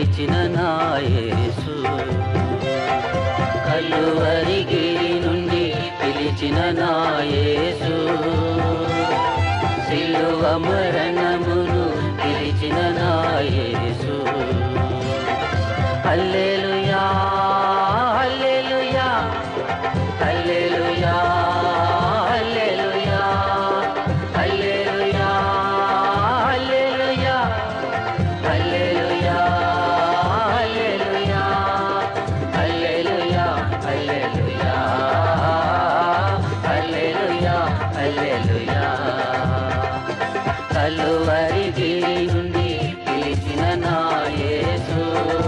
పిలిచిన నా యేసు, కలువరిగిరి నుండి పిలిచిన నా యేసు, సిలువ మరణమును పిలిచిన నా యేసు. హల్లెలూయా హల్లెలూయా హల్లెలూయా హల్లెలూయా హల్లెలూయా హల్లెలూయా హల్లెలూయా హల్లెలూయా హల్లెలూయా హల్లెలూయా హల్లెలూయా హల్లెలూయా. కలువరిగిరి నుండి పిలిచిన నా యేసు,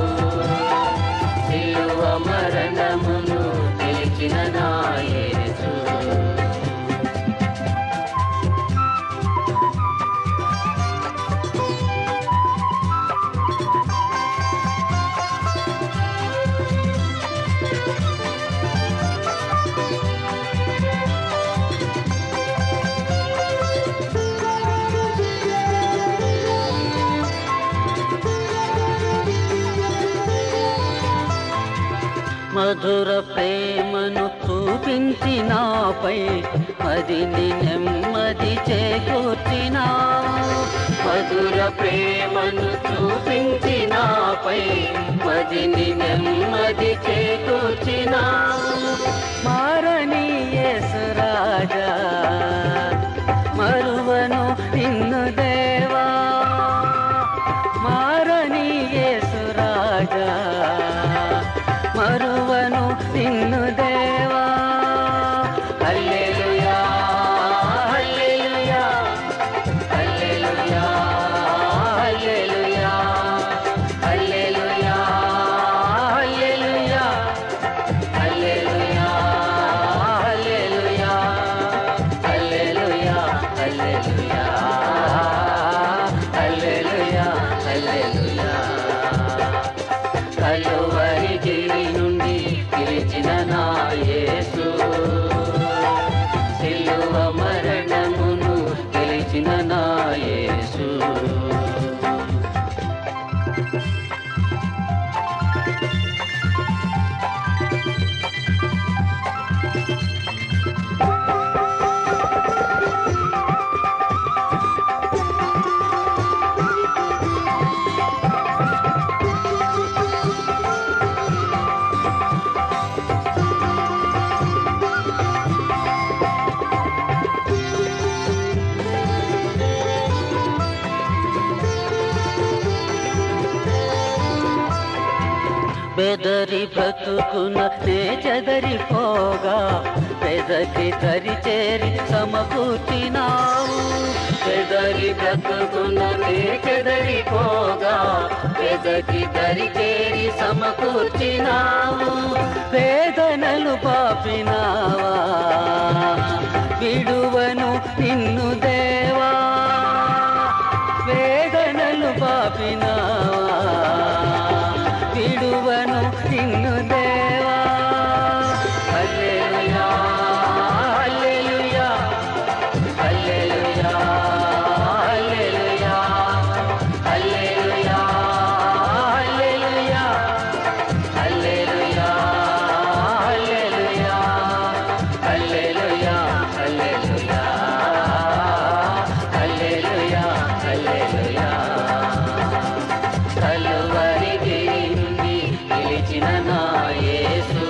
సిలువ మరణమును పిలిచిన నా యేసు. మధుర ప్రేమను చూపించి నాపై మదిని నెమ్మది చేకూర్చినావు. మధుర ప్రేమను చూపించి నాపై మదిని నెమ్మది చేకూర్చినావు. మారని యేసు రాజా, మరువను నిన్ను దేవా. మారని యేసు రాజా, మరువను నిన్ను దేవా. హల్లెలూయా హల్లెలూయా హల్లెలూయా హల్లెలూయా హల్లెలూయా హల్లెలూయా హల్లెలూయా హల్లెలూయా హల్లెలూయా హల్లెలూయా హల్లెలూయా హల్లెలూయా. కలువరిగిరి నుండి పిలిచిన నా యేసు, సిలువ మరణమును పిలిచిన నా యేసు. బెదరి బ్రతుకున నే చెదరిపోగా పెదకి దరి చేరి సమకూర్చినావు. బెదరి బ్రతుకున నే చెదరిపోగా పెదకి దరి చేరి సమకూర్చినావు. వేదనలు పాపినావా, విడువను నిన్ను దేవా. వేదనలు పాపినావా, విడువను నిన్ను దేవా. హల్లెలూయా హల్లెలూయా హల్లెలూయా హల్లెలూయా హల్లెలూయా హల్లెలూయా హల్లెలూయా హల్లెలూయా హల్లెలూయా హల్లెలూయా హల్లెలూయా హల్లెలూయా. కలువరిగిరి నుండి పిలిచిన నా యేసు,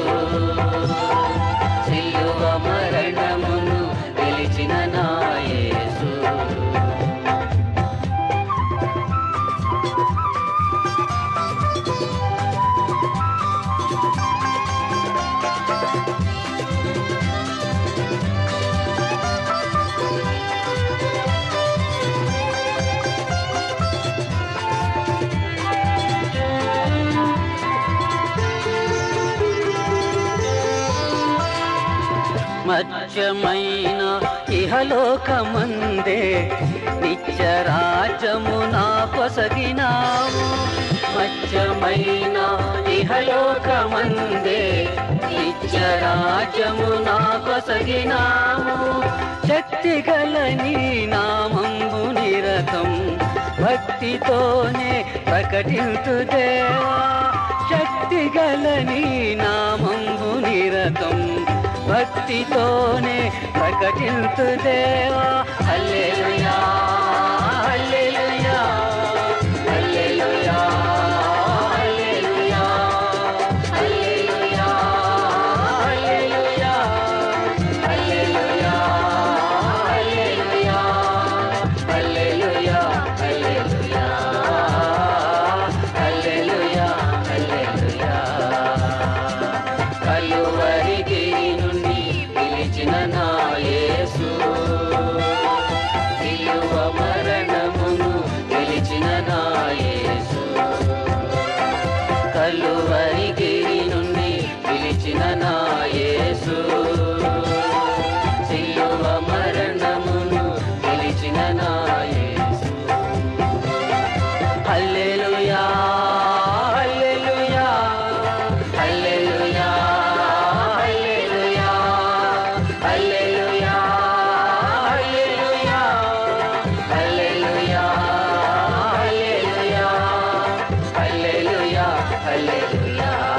సిలువ మరణమును పిలిచిన నా యేసు. మధ్యమైన ఇహలోకమందే నిత్యరాజ్యము నా కొసగినావు. మధ్యమైన ఇహలోకమందే నిత్యరాజ్యము నా కొసగినావు. శక్తి గల నీ నామంబు నిరతం భక్తితోనే ప్రకటింతు దేవా శక్తి గల నీ నామంబు నిరతం భక్తితోనే ప్రకటింతు దేవా హల్లెలూయా హల్లెలూయా హల్లెలూయా హల్లెలూయా హల్లెలూయా హల్లెలూయా హల్లెలూయా హల్లెలూయా హల్లెలూయా హల్లెలూయా హల్లెలూయా కలువరికి నుండి పిలిచిన నా యేసు సిలువ మరణమును గెలిచిన నా యేసు కలువరికి నుండి పిలిచిన నా యేసు సిలువ మరణమును గెలిచిన నా యేసు హల్లెలూయా హల్లెలూయా హల్లెలూయా హల్లెలూయా హల్లెలూయా హల్లెలూయా హల్లెలూయా హల్లెలూయా హల్లెలూయా హల్లెలూయా